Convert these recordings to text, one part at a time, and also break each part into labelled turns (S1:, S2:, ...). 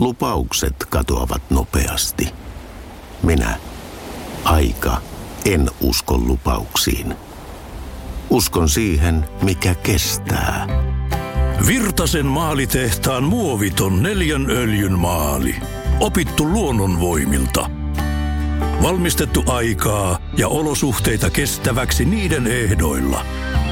S1: Lupaukset katoavat nopeasti. Minä, aika, en usko lupauksiin. Uskon siihen, mikä kestää.
S2: Virtasen maalitehtaan muoviton 4 öljyn maali. Opittu luonnonvoimilta. Valmistettu aikaa ja olosuhteita kestäväksi niiden ehdoilla.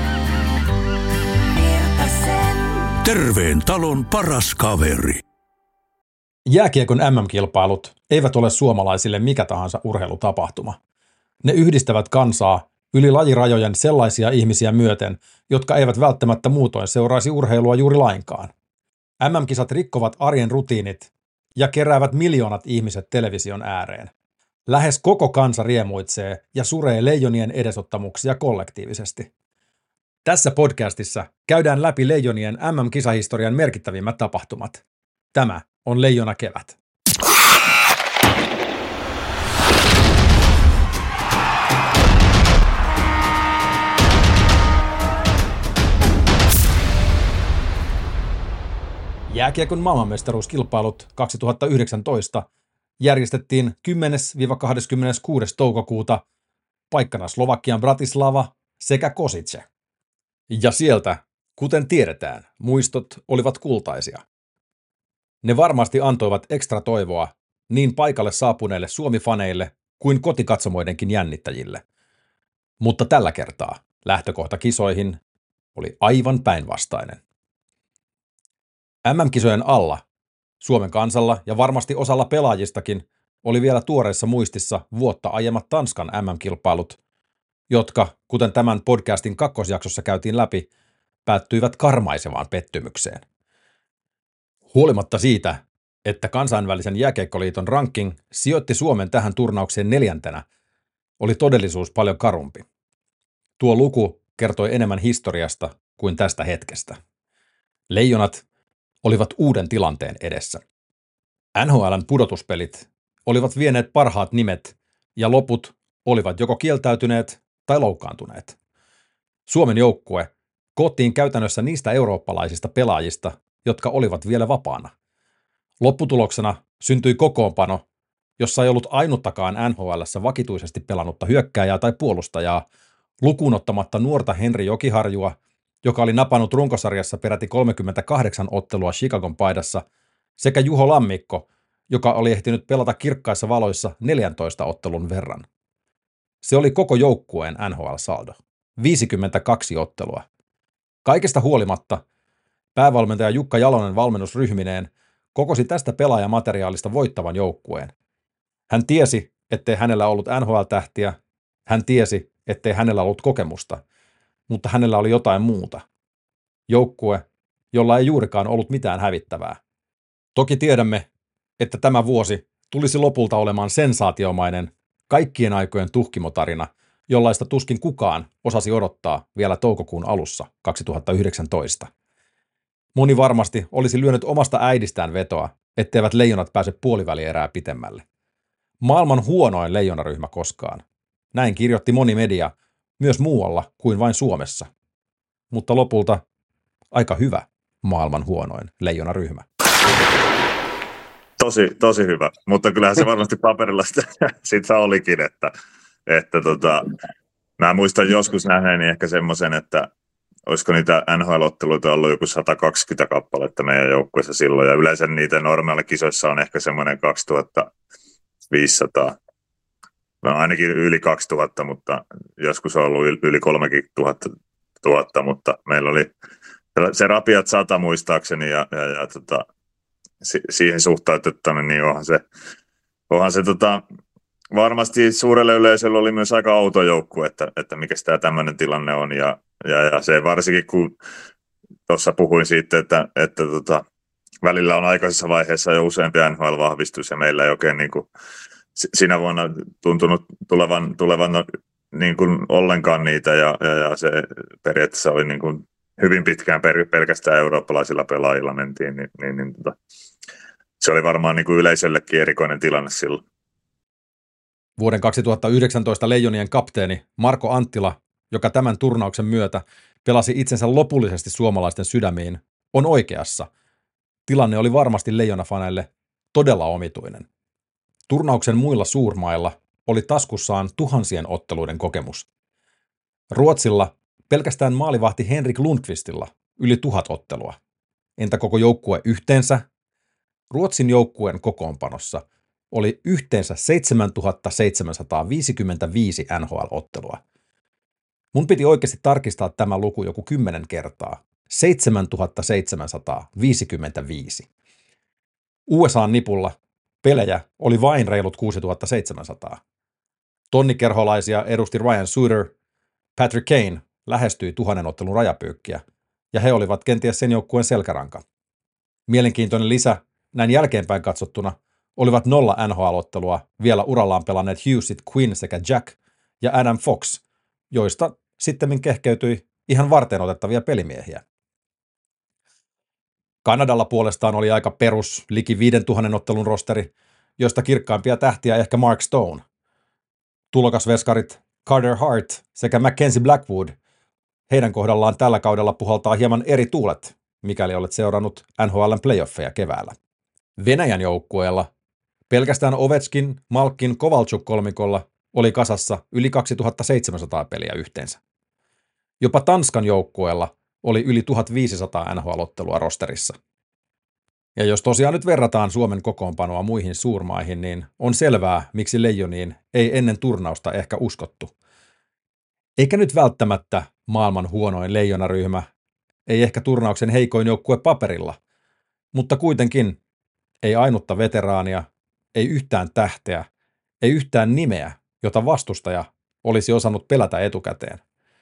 S2: Terveen talon paras kaveri.
S3: Jääkiekon MM-kilpailut eivät ole suomalaisille mikä tahansa urheilutapahtuma. Ne yhdistävät kansaa yli lajirajojen sellaisia ihmisiä myöten, jotka eivät välttämättä muutoin seuraisi urheilua juuri lainkaan. MM-kisat rikkovat arjen rutiinit ja keräävät miljoonat ihmiset television ääreen. Lähes koko kansa riemuitsee ja suree leijonien edesottamuksia kollektiivisesti. Tässä podcastissa käydään läpi leijonien MM-kisahistorian merkittävimmät tapahtumat. Tämä on Leijona kevät. Jääkiekon maailmanmestaruuskilpailut 2019 järjestettiin 10-26. toukokuuta paikkana Slovakian Bratislava sekä Košice. Ja sieltä, kuten tiedetään, muistot olivat kultaisia. Ne varmasti antoivat ekstra toivoa niin paikalle saapuneille Suomi-faneille kuin kotikatsomoidenkin jännittäjille. Mutta tällä kertaa lähtökohta kisoihin oli aivan päinvastainen. MM-kisojen alla Suomen kansalla ja varmasti osalla pelaajistakin oli vielä tuoreessa muistissa vuotta aiemmat Tanskan MM-kilpailut, jotka, kuten tämän podcastin kakkosjaksossa käytiin läpi, päättyivät karmaisevaan pettymykseen. Huolimatta siitä, että kansainvälisen jääkiekkoliiton ranking sijoitti Suomen tähän turnaukseen 4., oli todellisuus paljon karumpi. Tuo luku kertoi enemmän historiasta kuin tästä hetkestä. Leijonat olivat uuden tilanteen edessä. NHL:n pudotuspelit olivat vieneet parhaat nimet ja loput olivat joko kieltäytyneet tai loukkaantuneet. Suomen joukkue koottiin käytännössä niistä eurooppalaisista pelaajista, jotka olivat vielä vapaana. Lopputuloksena syntyi kokoonpano, jossa ei ollut ainuttakaan NHL:ssä vakituisesti pelannutta hyökkääjää tai puolustajaa, lukuun ottamatta nuorta Henri Jokiharjua, joka oli napannut runkosarjassa peräti 38 ottelua Chicagon paidassa, sekä Juho Lammikko, joka oli ehtinyt pelata kirkkaissa valoissa 14 ottelun verran. Se oli koko joukkueen NHL-saldo. 52 ottelua. Kaikesta huolimatta päävalmentaja Jukka Jalonen valmennusryhmineen kokosi tästä pelaajamateriaalista voittavan joukkueen. Hän tiesi, ettei hänellä ollut NHL-tähtiä, hän tiesi, ettei hänellä ollut kokemusta, mutta hänellä oli jotain muuta. Joukkue, jolla ei juurikaan ollut mitään hävittävää. Toki tiedämme, että tämä vuosi tulisi lopulta olemaan sensaatiomainen, kaikkien aikojen tuhkimotarina, jollaista tuskin kukaan osasi odottaa vielä toukokuun alussa 2019. Moni varmasti olisi lyönyt omasta äidistään vetoa, etteivät leijonat pääse puolivälierää pitemmälle. Maailman huonoin leijonaryhmä koskaan. Näin kirjoitti moni media, myös muualla kuin vain Suomessa. Mutta lopulta aika hyvä maailman huonoin leijonaryhmä.
S4: Tosi hyvä, mutta kyllähän se varmasti paperilla sitä olikin, että mä muistan joskus nähneeni ehkä semmoisen, että olisiko niitä NHL-otteluita ollut joku 120 kappaletta meidän joukkueessa silloin, ja yleensä niitä normaalikisoissa on ehkä semmoinen 2500, no ainakin yli 2000, mutta joskus on ollut yli 3000, mutta meillä oli se rapiat 100 muistaakseni, ja siihen suhtautettuna, niin onhan se varmasti suurelle yleisölle oli myös aika outo joukkue, että mikä tämä tämmöinen tilanne on, ja se varsinkin, kun tuossa puhuin siitä, että välillä on aikaisessa vaiheessa jo useampia NHL-vahvistus, ja meillä ei oikein niin kuin sinä vuonna tuntunut tulevan niin kuin ollenkaan niitä, ja se periaatteessa oli niin kuin hyvin pitkään pelkästään eurooppalaisilla pelaajilla mentiin, niin se oli varmaan niin kuin yleisöllekin erikoinen tilanne silloin.
S3: Vuoden 2019 Leijonien kapteeni Marko Anttila, joka tämän turnauksen myötä pelasi itsensä lopullisesti suomalaisten sydämiin, on oikeassa. Tilanne oli varmasti leijonafaneille todella omituinen. Turnauksen muilla suurmailla oli taskussaan tuhansien otteluiden kokemus. Ruotsilla pelkästään maalivahti Henrik Lundqvistilla yli 1000 ottelua. Entä koko joukkue yhteensä? Ruotsin joukkueen kokoonpanossa oli yhteensä 7755 NHL-ottelua. Mun piti oikeasti tarkistaa tämä luku joku 10 kertaa. 7755. USA:n nipulla pelejä oli vain reilut 6700. Tonnikerholaisia edusti Ryan Suter, Patrick Kane lähestyi 1000 ottelun rajapyykkiä, ja he olivat kenties sen joukkueen selkäranka. Mielenkiintoinen lisä näin jälkeenpäin katsottuna olivat 0 NHL-ottelua vielä urallaan pelanneet Hughesit, Quinn sekä Jack ja Adam Fox, joista sittemmin kehkeytyi ihan varteenotettavia pelimiehiä. Kanadalla puolestaan oli aika perus liki 5000 ottelun rosteri, joista kirkkaimpia tähtiä ehkä Mark Stone. Tulokasveskarit Carter Hart sekä Mackenzie Blackwood, heidän kohdallaan tällä kaudella puhaltaa hieman eri tuulet, mikäli olet seurannut NHL:n playoffeja keväällä. Venäjän joukkueella pelkästään Ovechkin, Malkin, Kovalchuk-kolmikolla oli kasassa yli 2700 peliä yhteensä. Jopa Tanskan joukkueella oli yli 1500 NHL-ottelua rosterissa. Ja jos tosiaan nyt verrataan Suomen kokoonpanoa muihin suurmaihin, niin on selvää, miksi Leijoniin ei ennen turnausta ehkä uskottu. Eikä nyt välttämättä maailman huonoin leijonaryhmä, ei ehkä turnauksen heikoin joukkue paperilla, mutta kuitenkin ei ainutta veteraania, ei yhtään tähteä, ei yhtään nimeä, jota vastustaja olisi osannut pelätä etukäteen.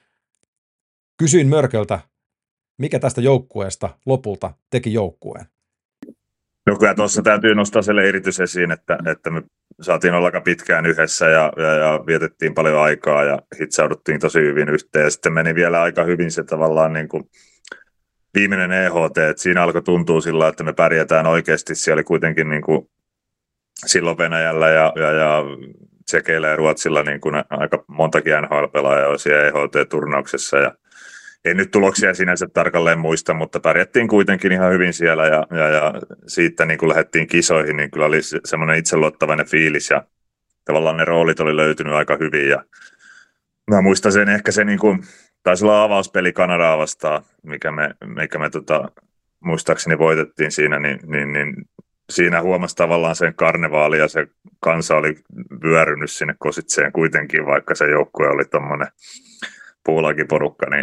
S3: Kysyin Mörköltä, mikä tästä joukkueesta lopulta teki joukkueen.
S4: No kyllä tuossa täytyy nostaa se leiritys esiin, että me saatiin olla aika pitkään yhdessä ja vietettiin paljon aikaa ja hitsauduttiin tosi hyvin yhteen. Ja sitten meni vielä aika hyvin se tavallaan niin kuin viimeinen EHT, että siinä alkoi tuntua sillä, että me pärjätään oikeasti. Siellä oli kuitenkin niin kuin silloin Venäjällä ja Tsekeillä ja Ruotsilla niin kuin aika montakin NHL-pelaajaa siellä EHT-turnauksessa ja ei nyt tuloksia sinänsä tarkalleen muista, mutta pärjättiin kuitenkin ihan hyvin siellä ja siitä niin kun lähdettiin kisoihin, niin kyllä oli semmoinen itseluottavainen fiilis ja tavallaan ne roolit oli löytynyt aika hyvin ja mä muistan sen ehkä se niin kuin, taisi olla avauspeli Kanadaa vastaan, mikä me muistaakseni voitettiin siinä, niin siinä huomasi tavallaan sen karnevaali ja se kansa oli vyörynyt sinne Kositseen kuitenkin, vaikka se joukkue oli tommoinen puulakiporukka, niin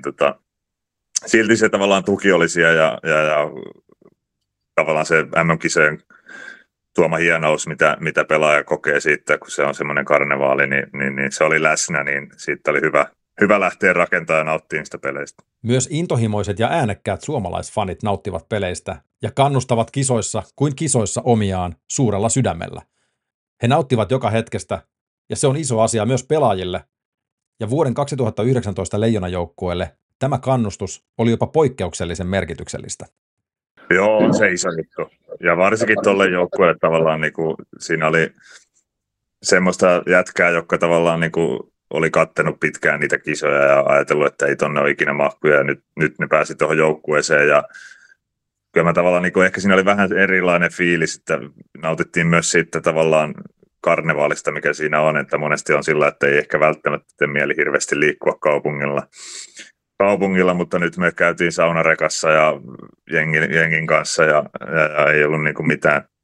S4: silti se tavallaan tuki oli siellä ja tavallaan se MM-kisojen tuoma hienous, mitä pelaaja kokee siitä, kun se on semmoinen karnevaali, niin se oli läsnä, niin siitä oli hyvä lähteä rakentamaan ja nauttia niistä peleistä.
S3: Myös intohimoiset ja äänekkäät suomalaisfanit nauttivat peleistä ja kannustavat kisoissa kuin kisoissa omiaan suurella sydämellä. He nauttivat joka hetkestä, ja se on iso asia myös pelaajille. Ja vuoden 2019 Leijona-joukkueelle tämä kannustus oli jopa poikkeuksellisen merkityksellistä.
S4: Joo, on se iso juttu. Ja varsinkin tuolle joukkueelle tavallaan niin kuin, siinä oli semmoista jätkää, joka tavallaan niin kuin, oli kattenut pitkään niitä kisoja ja ajatellut, että ei tonne ole ikinä mahkuja. Ja nyt ne pääsi tuohon joukkueeseen ja kyllä mä tavallaan, niin kuin, ehkä siinä oli vähän erilainen fiilis, että nautittiin myös siitä tavallaan karnevaalista, mikä siinä on, että monesti on sillä, että ei ehkä välttämättä tee mieli hirveästi liikkua kaupungilla, mutta nyt me käytiin saunarekassa ja jengin kanssa ja ei ollut niin kuin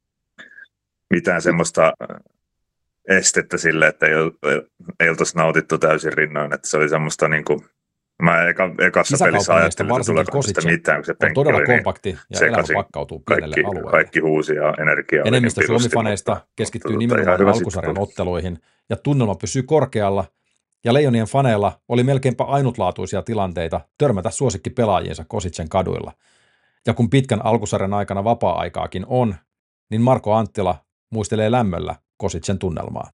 S4: mitään semmoista estettä sille, että ei oltaisi nautittu täysin rinnoin, että se oli semmoista niin kuin mä ekassa pelissä ajattelin, että tuleeko sitä mitään, kun se penkki
S3: todella
S4: oli
S3: kompakti ja elämä
S4: sekaisin.
S3: pakkautuu pienelle alueelle.
S4: Kaikki huusi ja energia oli
S3: Enemmistö
S4: niin pirusti,
S3: Suomi-faneista keskittyy nimenomaan alkusarjan otteluihin ja tunnelma pysyy korkealla, ja Leijonien faneilla oli melkeinpä ainutlaatuisia tilanteita törmätä suosikkipelaajiensa Kositsen kaduilla. Ja kun pitkän alkusarjan aikana vapaa-aikaakin on, niin Marko Anttila muistelee lämmöllä Kositsen tunnelmaa.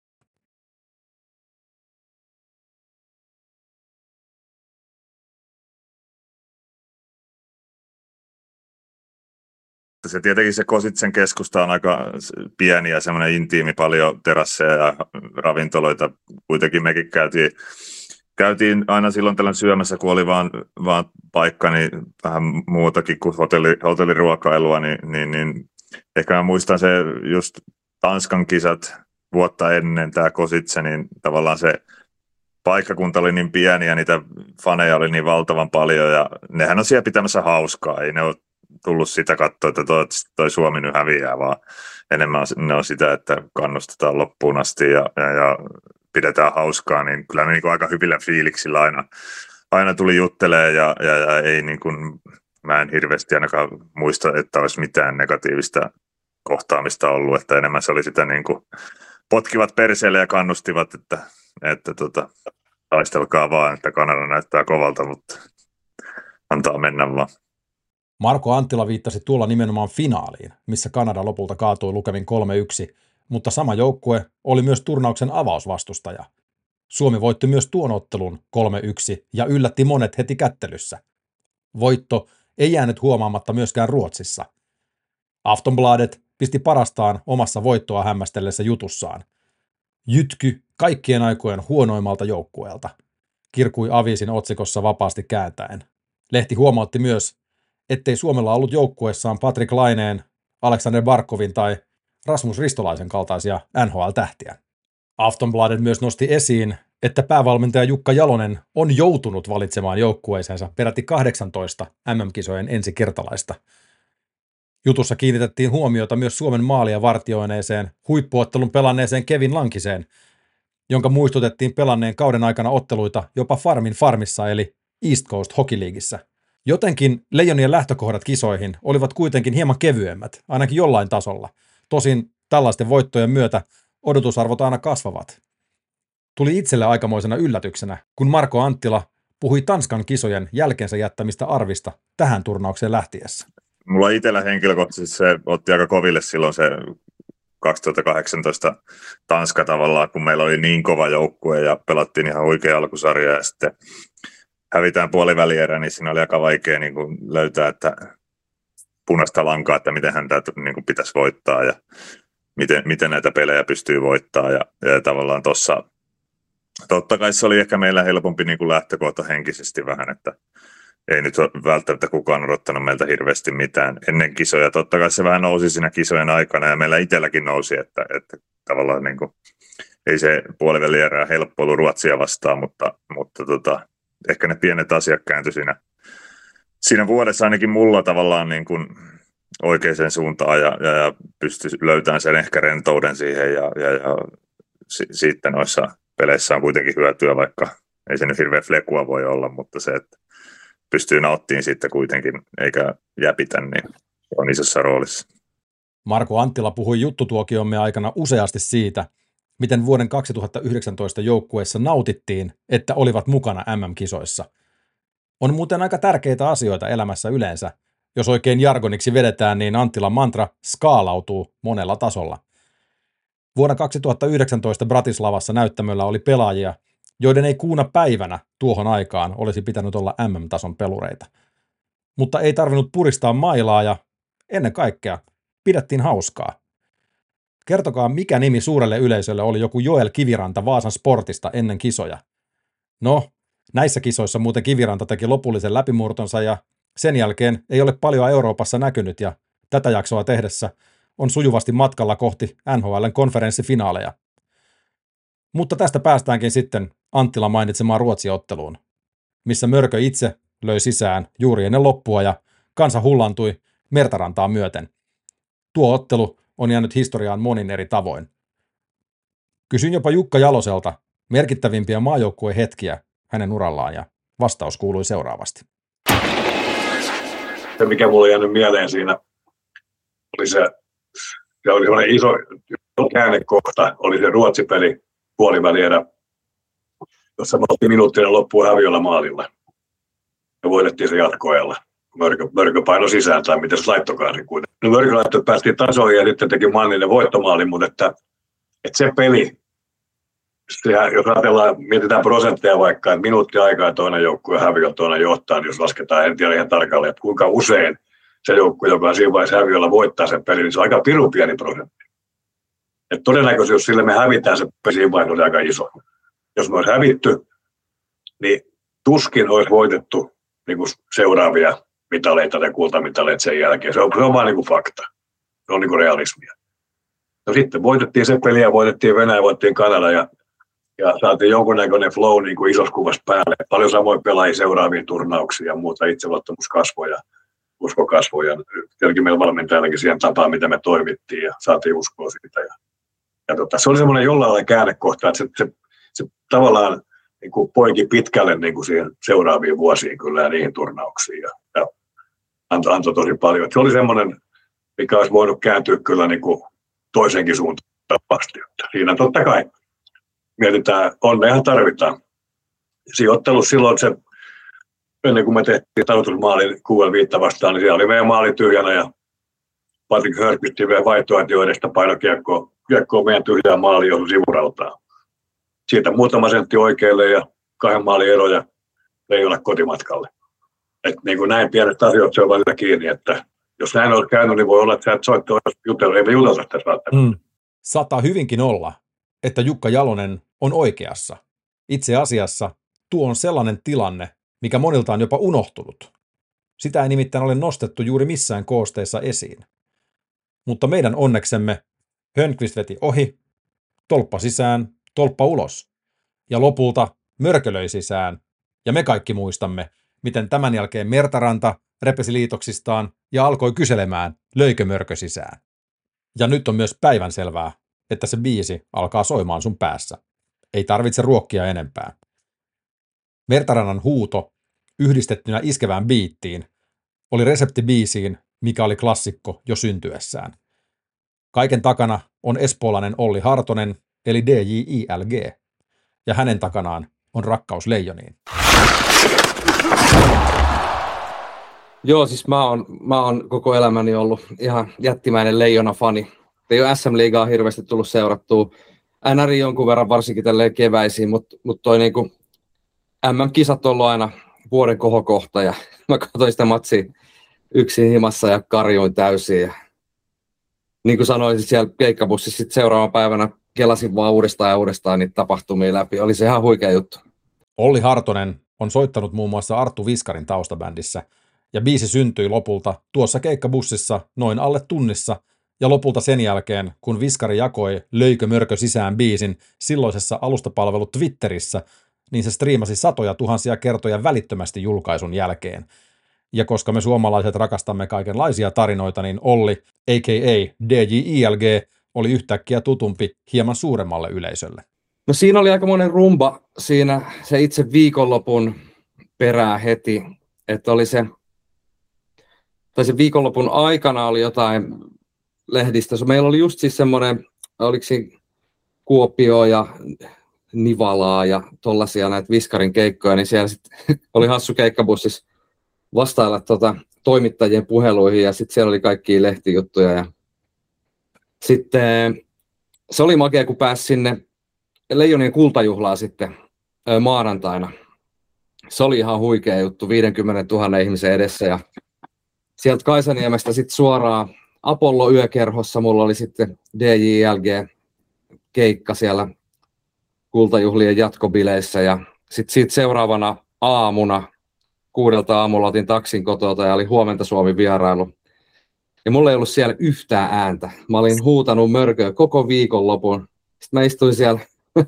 S4: Se tietenkin se Kositsen keskusta on aika pieni ja semmoinen intiimi, paljon terasseja ja ravintoloita. Kuitenkin mekin käytiin aina silloin tällöin syömässä, kun oli vaan paikka, niin vähän muutakin kuin hotelliruokailua, niin ehkä mä muistan se just Tanskan kisat vuotta ennen tämä Kosice, niin tavallaan se paikkakunta oli niin pieni ja niitä faneja oli niin valtavan paljon ja nehän on siellä pitämässä hauskaa, ei ne ole tullut sitä katsoa, että toi Suomi nyt häviää, vaan enemmän ne on sitä, että kannustetaan loppuun asti ja pidetään hauskaa, niin kyllä ne niin kuin aika hyvillä fiiliksillä aina tuli juttelee ja ei niin kuin, mä en hirveästi ainakaan muista, että olisi mitään negatiivista kohtaamista ollut, että enemmän se oli sitä niin kuin potkivat perseelle ja kannustivat, että taistelkaa vaan, että Kanada näyttää kovalta, mutta antaa mennä vaan.
S3: Marko Anttila viittasi tuolla nimenomaan finaaliin, missä Kanada lopulta kaatui lukemin 3-1, mutta sama joukkue oli myös turnauksen avausvastustaja. Suomi voitti myös tuon ottelun 3-1 ja yllätti monet heti kättelyssä. Voitto ei jäänyt huomaamatta myöskään Ruotsissa. Aftonbladet pisti parastaan omassa voittoa hämmästellessä jutussaan. Jytky kaikkien aikojen huonoimmalta joukkueelta, kirkui Avisin otsikossa vapaasti kääntäen. Lehti huomautti myös, ettei Suomella ollut joukkueessaan Patrik Laineen, Aleksander Barkovin tai Rasmus Ristolaisen kaltaisia NHL-tähtiä. Aftonbladet myös nosti esiin, että päävalmentaja Jukka Jalonen on joutunut valitsemaan joukkueeseensa peräti 18 MM-kisojen ensikertalaista. Jutussa kiinnitettiin huomiota myös Suomen maalia vartioineeseen, huippuottelun pelanneeseen Kevin Lankiseen, jonka muistutettiin pelanneen kauden aikana otteluita jopa farmissa eli East Coast Hockey Leagueissä. Jotenkin Leijonien lähtökohdat kisoihin olivat kuitenkin hieman kevyemmät, ainakin jollain tasolla. Tosin tällaisten voittojen myötä odotusarvot aina kasvavat. Tuli itselle aikamoisena yllätyksenä, kun Marko Anttila puhui Tanskan kisojen jälkeensä jättämistä arvista tähän turnaukseen lähtiessä.
S4: Mulla itsellä henkilökohtaisesti se otti aika koville silloin se 2018 Tanska tavallaan, kun meillä oli niin kova joukkue ja pelattiin ihan huikea alkusarja ja sitten hävitään puolivälierä, niin siinä oli aika vaikea niin kuin löytää että punaista lankaa, että miten häntä niin kuin pitäisi voittaa ja miten näitä pelejä pystyy voittamaan ja tavallaan tuossa totta kai se oli ehkä meillä helpompi niin kuin lähtökohta henkisesti vähän, että ei nyt ole välttämättä kukaan odottanut meiltä hirveästi mitään ennen kisoja. Totta kai se vähän nousi siinä kisojen aikana ja meillä itselläkin nousi, että tavallaan niin kuin, ei se puolivälierä helppo ollut Ruotsia vastaan, mutta ehkä ne pienet asiat kääntyi siinä vuodessa ainakin mulla tavallaan niin kuin oikeaan suuntaan ja pystyi löytämään sen ehkä rentouden siihen ja sitten noissa peleissä on kuitenkin hyötyä, vaikka ei se nyt hirveän flekua voi olla, mutta se, että pystyy nauttimaan siitä kuitenkin, eikä jäpitä, niin on isossa roolissa.
S3: Marko Anttila puhui juttutuokiomme aikana useasti siitä, miten vuoden 2019 joukkueessa nautittiin, että olivat mukana MM-kisoissa. On muuten aika tärkeitä asioita elämässä yleensä. Jos oikein jargoniksi vedetään, niin Anttilan mantra skaalautuu monella tasolla. Vuonna 2019 Bratislavassa näyttämöllä oli pelaajia, joiden ei kuuna päivänä tuohon aikaan olisi pitänyt olla MM-tason pelureita. Mutta ei tarvinnut puristaa mailaa ja ennen kaikkea pidettiin hauskaa. Kertokaa, mikä nimi suurelle yleisölle oli joku Joel Kiviranta Vaasan Sportista ennen kisoja. No, näissä kisoissa muuten Kiviranta teki lopullisen läpimurtonsa ja sen jälkeen ei ole paljon Euroopassa näkynyt ja tätä jaksoa tehdessä on sujuvasti matkalla kohti NHL:n konferenssifinaaleja. Mutta tästä päästäänkin sitten Anttila mainitsemaan Ruotsi-otteluun, missä Mörkö itse löi sisään juuri ennen loppua ja kansa hullantui Mertarantaa myöten. Tuo ottelu on jäänyt historiaan monin eri tavoin. Kysyin jopa Jukka Jaloselta merkittävimpiä maajoukkueen hetkiä hänen urallaan ja vastaus kuului seuraavasti.
S5: Se, mikä mulle on jäänyt mieleen siinä, oli se oli sellainen iso käännekohta, oli se Ruotsi-peli puolivälierä, jossa me oltiin minuuttinen loppuun häviöllä maalilla ja voitettiin se jatkoajalla. Mörkö painoi sisään, tai miten se laittokaan sen kuitenkin. No Mörkö laittoi, että päästiin tasoihin ja sitten teki Manninen voittomaali, mutta että se peli, sehän, jos ajatellaan, mietitään prosentteja vaikka, että minuutti aikaa ja toinen joukkue häviö, toinen johtaa, niin jos lasketaan, en tiedä ihan tarkalleen, että kuinka usein se joukkue, joka on siinä vaiheessa häviöllä voittaa sen pelin, niin se on aika pirun pieni prosentti. Et todennäköisesti, jos sille me hävitään se peli, siinä vaiheessa on aika iso. Jos me olisi hävitty, niin tuskin olisi voitettu niin kuin seuraavia mitaleita tai kultamitaleita sen jälkeen. Se on vaan niin kuin fakta. on niin kuin realismia. No sitten voitettiin se peli ja voitettiin Venäjä, voitettiin Kanada ja saatiin jonkunnäköinen flow niin kuin isossa kuvassa päälle. Paljon samoin pelaajia seuraaviin turnauksiin ja muuta, itseluottamus kasvoi ja usko kasvoi. Ja tietenkin meillä valmentajallakin siihen tapaan, mitä me toimittiin ja saatiin uskoa siitä. Se oli semmoinen jollain lailla käännekohta, että se tavallaan niin kuin poiki pitkälle niin kuin siihen seuraaviin vuosiin kyllä ja niihin turnauksiin. Ja antoi tosi paljon. Et se oli semmoinen, mikä olisi voinut kääntyä kyllä niin kuin toisenkin suuntaan vasti. Siinä totta kai mietitään, onneahan tarvitaan. Sijoittelussa silloin se, ennen kuin me tehtiin talutusmaalin QL5 vastaan, niin siellä oli meidän maali tyhjänä ja Patrick Hörkvisti vielä vaihtoehtoja edestä painokiekkoa meidän tyhjään maaliin osui sivurautaan. Siitä muutama sentti oikealle ja 2 maalin eroja ei ole kotimatkalle. Et niin kuin näin pienet asiat se on välillä kiinni, että jos näin olisi käynyt, niin voi olla, että sä et soittaa jutella, ei me jutella tässä välttämättä.
S3: Saattaa hyvinkin olla, että Jukka Jalonen on oikeassa. Itse asiassa tuo on sellainen tilanne, mikä monilta on jopa unohtunut. Sitä ei nimittäin ole nostettu juuri missään koosteissa esiin. Mutta meidän onneksemme Hörnqvist veti ohi, tolppa sisään, tolppa ulos. Ja lopulta mörkölöi sisään. Ja me kaikki muistamme, miten tämän jälkeen Mertaranta repesi liitoksistaan ja alkoi kyselemään, löikö mörkö sisään. Ja nyt on myös päivänselvää, että se biisi alkaa soimaan sun päässä. Ei tarvitse ruokkia enempää. Mertarannan huuto, yhdistettynä iskevään biittiin, oli resepti biisiin, mikä oli klassikko jo syntyessään. Kaiken takana on espoolainen Olli Hartonen, eli DJILG, ja hänen takanaan on rakkaus leijoniin.
S6: Joo, siis mä oon koko elämäni ollut ihan jättimäinen Leijona-fani. Ei ole SM-liigaa hirveästi tullut seurattua. NRI jonkun verran varsinkin tälleen keväisiin, mutta toi niinku MM-kisat on ollut aina vuoden kohokohta ja mä katsoin sitä matsia yksin himassa ja karjuin täysin. Ja niin kuin sanoin, siellä keikkabussissa sit seuraavana päivänä kelasin vaan uudestaan niitä tapahtumia läpi. Oli se ihan huikea juttu.
S3: Olli Hartonen on soittanut muun muassa Arttu Viskarin taustabändissä, ja biisi syntyi lopulta tuossa keikkabussissa noin alle tunnissa, ja lopulta sen jälkeen, kun Viskari jakoi Löikö mörkö sisään biisin silloisessa alustapalvelu Twitterissä, niin se striimasi satoja tuhansia kertoja välittömästi julkaisun jälkeen. Ja koska me suomalaiset rakastamme kaikenlaisia tarinoita, niin Olli, a.k.a. DJILG, oli yhtäkkiä tutumpi hieman suuremmalle yleisölle.
S6: No siinä oli aika monen rumba siinä se itse viikonlopun perää heti, että oli se viikonlopun aikana oli jotain lehdistössä. Meillä oli just siis semmoinen, oliko siinä Kuopio ja Nivalaa ja tollaisia näitä Viskarin keikkoja, niin siellä sitten oli hassu keikkabussissa vastailla toimittajien puheluihin ja sitten siellä oli kaikkia lehtijuttuja. Ja sitten se oli makea, kun pääsi sinne Leijonien kultajuhlaa sitten maanantaina. Se oli ihan huikea juttu, 50 000 ihmisen edessä ja sieltä Kaisaniemestä sitten suoraan Apollo-yökerhossa mulla oli sitten DJLG-keikka siellä kultajuhlien jatkobileissä ja sitten siitä seuraavana aamuna 6 aamulla otin taksin kotota ja oli Huomenta Suomi -vierailu. Ja mulla ei ollut siellä yhtään ääntä. Mä olin huutanut mörköä koko viikonlopun. Sitten mä istuin siellä,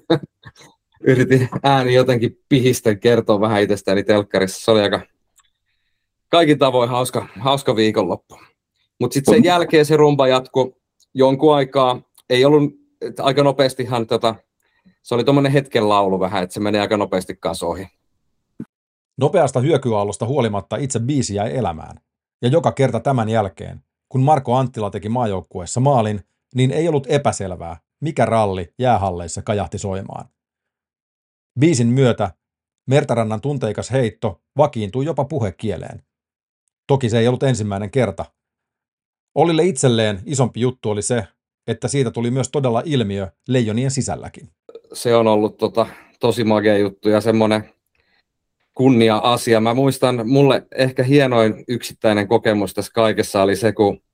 S6: yritin ääni jotenkin pihisten kertoa vähän itsestäni telkkarissa. Se oli aika kaikin tavoin hauska viikonloppu. Mutta sitten sen jälkeen se rumba jatkui jonkun aikaa. Ei ollut aika nopeastihan, se oli tommoinen hetken laulu vähän, että se meni aika nopeasti kanssa ohi.
S3: Nopeasta hyökyaallosta huolimatta itse biisi jäi elämään. Ja joka kerta tämän jälkeen, kun Marko Anttila teki maajoukkueessa maalin, niin ei ollut epäselvää, mikä ralli jäähalleissa kajahti soimaan. Biisin myötä Mertarannan tunteikas heitto vakiintui jopa puhekieleen. Toki se ei ollut ensimmäinen kerta. Ollille itselleen isompi juttu oli se, että siitä tuli myös todella ilmiö Leijonien sisälläkin.
S6: Se on ollut tosi magea juttu ja semmoinen kunnia-asia. Mä muistan, mulle ehkä hienoin yksittäinen kokemus tässä kaikessa oli se, kun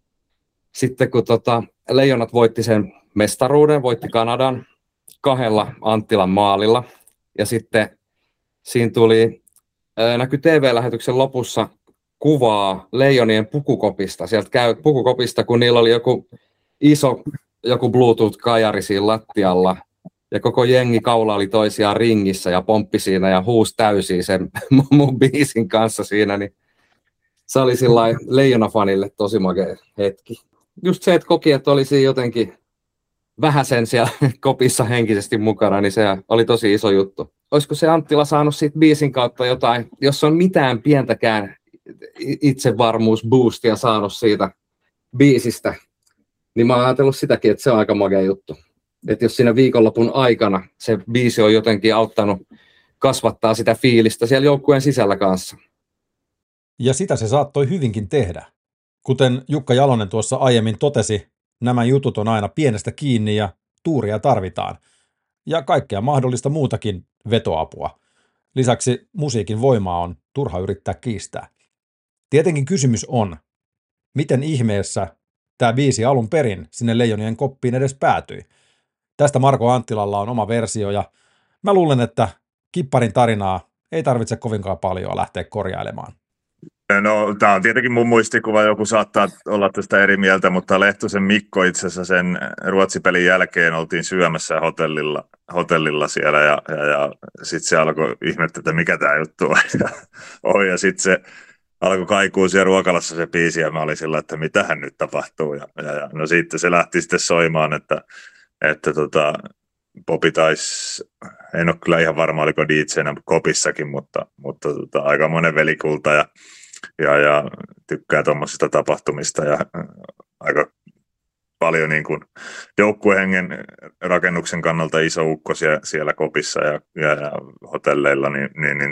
S6: Leijonat voitti sen mestaruuden, voitti Kanadan 2 Anttilan maalilla. Ja sitten siinä näkyi TV-lähetyksen lopussa kuvaa Leijonien pukukopista. Sieltä pukukopista, kun niillä oli joku Bluetooth-kajari siinä lattialla. Ja koko jengi kaulaili toisiaan ringissä ja pomppi siinä ja huusi täysiä sen mun biisin kanssa siinä. Niin se oli sillain Leijona-fanille tosi makea hetki. Just se, että koki, että olisi jotenkin vähäsen siellä kopissa henkisesti mukana, niin se oli tosi iso juttu. Olisiko se Anttila saanut siitä biisin kautta jotain, jos on mitään pientäkään itsevarmuusboostia saanut siitä biisistä, niin mä oon ajatellut sitäkin, että se on aika makea juttu. Että jos siinä viikonlopun aikana se biisi on jotenkin auttanut kasvattaa sitä fiilistä siellä joukkueen sisällä kanssa.
S3: Ja sitä se saattoi hyvinkin tehdä. Kuten Jukka Jalonen tuossa aiemmin totesi, nämä jutut on aina pienestä kiinni ja tuuria tarvitaan. Ja kaikkea mahdollista muutakin vetoapua. Lisäksi musiikin voimaa on turha yrittää kiistää. Tietenkin kysymys on, miten ihmeessä tämä biisi alun perin sinne Leijonien koppiin edes päätyi. Tästä Marko Anttilalla on oma versio ja mä luulen, että kipparin tarinaa ei tarvitse kovinkaan paljon lähteä korjailemaan.
S4: No, tämä on tietenkin mun muistikuva, joku saattaa olla tästä eri mieltä, mutta Lehtosen Mikko itse asiassa sen Ruotsi-pelin jälkeen oltiin syömässä hotellilla siellä ja sitten se alkoi ihmettä, että mikä tämä juttu on. Ja sitten se alkoi kaikua siellä ruokalassa se biisi ja mä olin sillä, että mitähän nyt tapahtuu. Ja no sitten se lähti sitten soimaan, että Bobi taisi, en ole kyllä ihan varma oliko DJ:nä kopissakin, mutta aika monen velikulta ja tykkää tuommoisista tapahtumista ja aika paljon niin kuin joukkuehengen rakennuksen kannalta iso ukko siellä kopissa ja hotelleilla, niin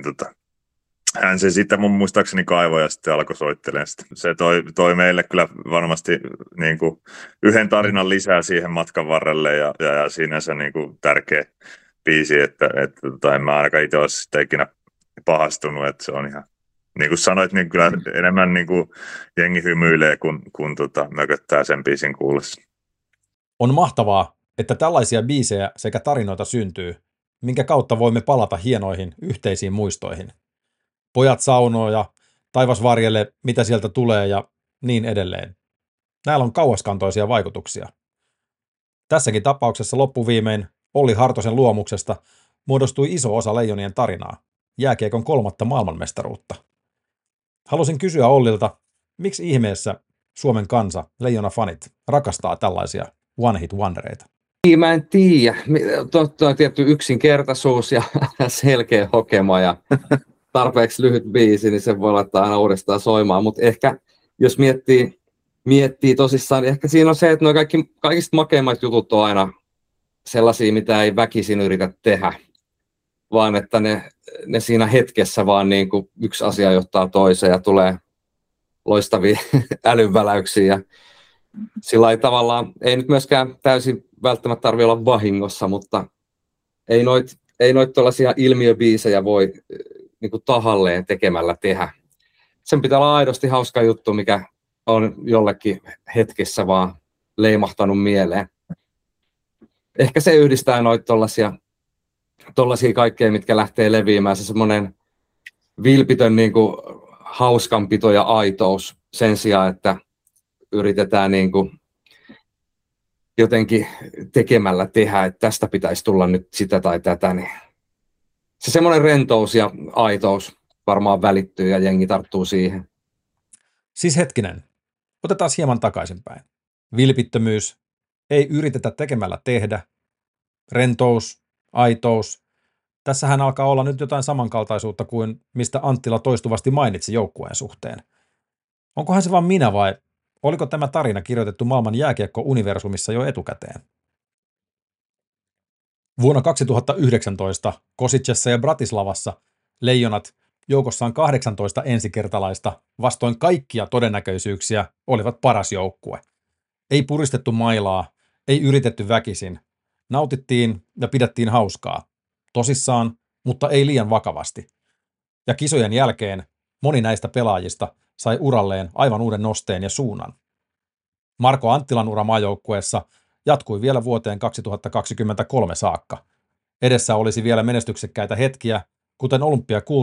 S4: hän se sitten mun muistaakseni kaivoi ja sitten alkoi soittelemaan sitä. Se toi meille kyllä varmasti niin kuin yhden tarinan lisää siihen matkan varrelle ja sinänsä niin kuin tärkeä biisi, että en mä ainakaan itse ole sitä ikinä pahastunut, että se on ihan, niin kuin sanoit, niin kyllä enemmän niin kuin jengi hymyilee, kun mököttää sen biisin kuullessa.
S3: On mahtavaa, että tällaisia biisejä sekä tarinoita syntyy, minkä kautta voimme palata hienoihin yhteisiin muistoihin. Pojat saunoo ja taivas varjelle, mitä sieltä tulee ja niin edelleen. Näillä on kauaskantoisia vaikutuksia. Tässäkin tapauksessa loppuviimein Olli Hartosen luomuksesta muodostui iso osa Leijonien tarinaa, jääkiekon 3. maailmanmestaruutta. Halusin kysyä Ollilta, miksi ihmeessä Suomen kansa, Leijona-fanit, rakastaa tällaisia one-hit-wondereita?
S6: Mä en tiedä. Totta on tietty yksinkertaisuus ja selkeä hokema ja tarpeeksi lyhyt biisi, niin se voi laittaa aina uudestaan soimaan, mutta ehkä jos miettii tosissaan, niin ehkä siinä on se, että nuo kaikista makeimmat jutut on aina sellaisia, mitä ei väkisin yritä tehdä, vaan että ne siinä hetkessä vaan niin kuin yksi asia johtaa toiseen ja tulee loistavia älynväläyksiä. Ja sillä ei tavallaan, ei nyt myöskään täysin välttämättä tarvitse olla vahingossa, mutta ei noit tuollaisia ilmiöbiisejä voi niin kuin tahalleen tekemällä tehdä. Sen pitää olla aidosti hauska juttu, mikä on jollekin hetkessä vaan leimahtanut mieleen. Ehkä se yhdistää noita tollaisia kaikkea, mitkä lähtee leviämään. Se semmoinen vilpitön niin kuin hauskanpito ja aitous sen sijaan, että yritetään niin kuin jotenkin tekemällä tehdä, että tästä pitäisi tulla nyt sitä tai tätä. Niin se semmoinen rentous ja aitous varmaan välittyy ja jengi tarttuu siihen.
S3: Siis hetkinen, otetaan hieman takaisinpäin. Vilpittömyys, ei yritetä tekemällä tehdä, rentous, aitous. Tässähän alkaa olla nyt jotain samankaltaisuutta kuin mistä Anttila toistuvasti mainitsi joukkueen suhteen. Onkohan se vain minä vai oliko tämä tarina kirjoitettu maailman jääkiekko-universumissa jo etukäteen? Vuonna 2019 Kosicessa ja Bratislavassa Leijonat joukossaan 18 ensikertalaista vastoin kaikkia todennäköisyyksiä olivat paras joukkue. Ei puristettu mailaa, ei yritetty väkisin. Nautittiin ja pidettiin hauskaa. Tosissaan, mutta ei liian vakavasti. Ja kisojen jälkeen moni näistä pelaajista sai uralleen aivan uuden nosteen ja suunnan. Marko Anttilan ura maajoukkueessa jatkui vielä vuoteen 2023 saakka. Edessä olisi vielä menestyksekkäitä hetkiä, kuten olympiakulta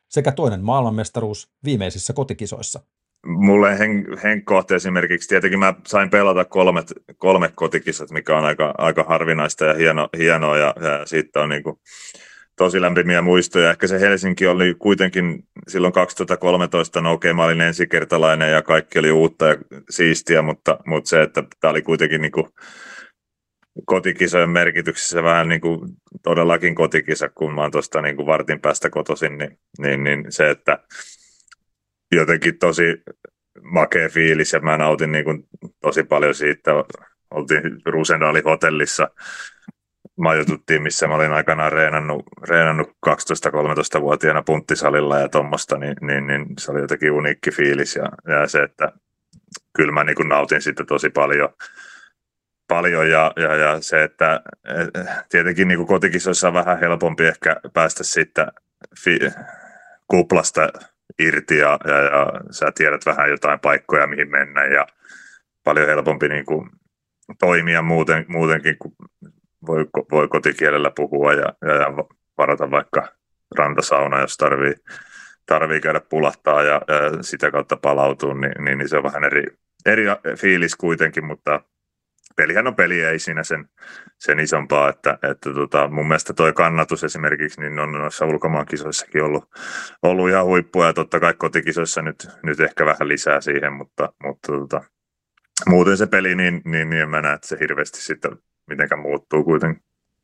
S3: sekä toinen maailmanmestaruus viimeisissä kotikisoissa.
S4: Mulle Henkkohti esimerkiksi, tietenkin mä sain pelata kolme kotikisat, mikä on aika harvinaista ja hienoa ja siitä on niin kuin tosi lämpimiä muistoja. Ehkä se Helsinki oli kuitenkin silloin 2013, no okei, mä olin ensikertalainen ja kaikki oli uutta ja siistiä, mutta se, että tämä oli kuitenkin niin kuin kotikisojen merkityksessä vähän niin kuin todellakin kotikisa, kun mä oon tuosta niin kuin vartin päästä kotoisin, niin se, että jotenkin tosi makea fiilis ja mä nautin niin kuin tosi paljon siitä. Oltiin Rosendalin hotellissa, majoituttiin, missä mä olin aikanaan reenannut 12-13-vuotiaana punttisalilla ja tuommoista, niin se oli jotenkin uniikki fiilis ja se, että kyllä mä niin kuin nautin siitä tosi paljon ja se, että tietenkin niin kuin kotikisoissa on vähän helpompi ehkä päästä siitä kuplasta irti ja sä tiedät vähän jotain paikkoja, mihin mennä ja paljon helpompi niin kuin toimia muutenkin, kun voi kotikielellä puhua ja varata vaikka rantasauna, jos tarvii käydä pulahtaa ja sitä kautta palautua, niin se on vähän eri fiilis kuitenkin, mutta pelihän on peli, ei siinä sen isompaa, että mun mielestä toi kannatus esimerkiksi niin on noissa ulkomaankisoissakin ollut ihan huippua ja totta kai kotikisoissa nyt ehkä vähän lisää siihen, mutta muuten se peli, niin en mä näe, että se hirveästi sitten mitenkään muuttuu kuitenkin.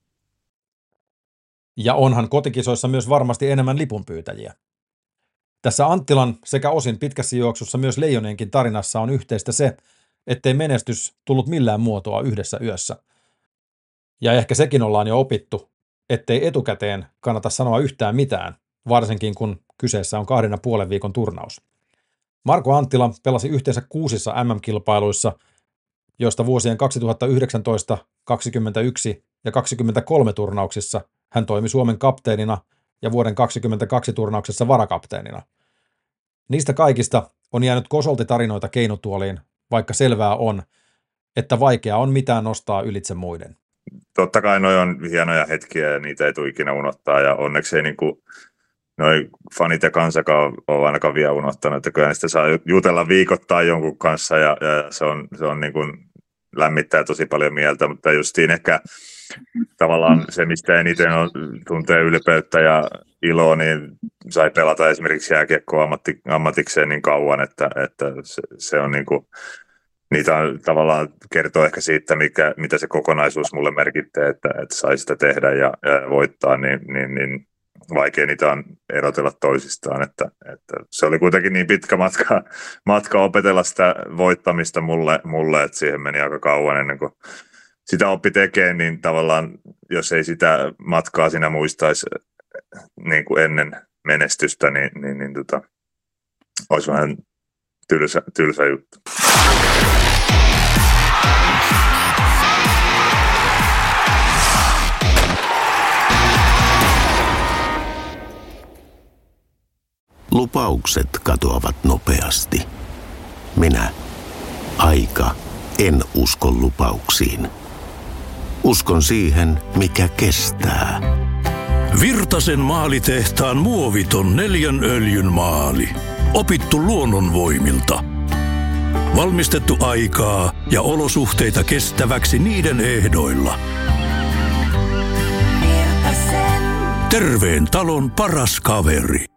S3: Ja onhan kotikisoissa myös varmasti enemmän lipunpyytäjiä. Tässä Anttilan sekä osin pitkässä juoksussa myös Leijonienkin tarinassa on yhteistä se, ettei menestys tullut millään muotoa yhdessä yössä. Ja ehkä sekin ollaan jo opittu, ettei etukäteen kannata sanoa yhtään mitään, varsinkin kun kyseessä on 2,5 viikon turnaus. Marko Anttila pelasi yhteensä 6 MM-kilpailuissa, joista vuosien 2019, 2021 ja 2023 turnauksissa hän toimi Suomen kapteenina ja vuoden 2022 turnauksessa varakapteenina. Niistä kaikista on jäänyt kosolti tarinoita keinutuoliin, vaikka selvää on, että vaikea on mitään nostaa ylitse muiden.
S4: Totta kai noi on hienoja hetkiä ja niitä ei tule ikinä unohtaa ja onneksi ei niinku noi fanit ja kansakaan ole ainakaan vielä unohtanut, että kyllä sitä saa jutella viikoittain jonkun kanssa ja se on niin kuin lämmittää tosi paljon mieltä, mutta justiin ehkä tavallaan se, mistä eniten tuntee ylpeyttä ja iloa, niin sai pelata esimerkiksi jääkiekkoa ammatikseen niin kauan, että se on niin kuin, niitä on, tavallaan kertoo ehkä siitä, mitä se kokonaisuus mulle merkittää, että sai sitä tehdä ja voittaa, niin vaikea niitä on erotella toisistaan, että se oli kuitenkin niin pitkä matka opetella sitä voittamista mulle, että siihen meni aika kauan ennen kuin sitä oppi tekemään, niin tavallaan jos ei sitä matkaa siinä muistaisi niin kuin ennen menestystä, niin olisi vähän tylsä juttu.
S1: Lupaukset katoavat nopeasti. Minä, aika, en usko lupauksiin. Uskon siihen, mikä kestää.
S2: Virtasen maalitehtaan muoviton 4 öljyn maali. Opittu luonnonvoimilta. Valmistettu aikaa ja olosuhteita kestäväksi niiden ehdoilla. Terveen talon paras kaveri.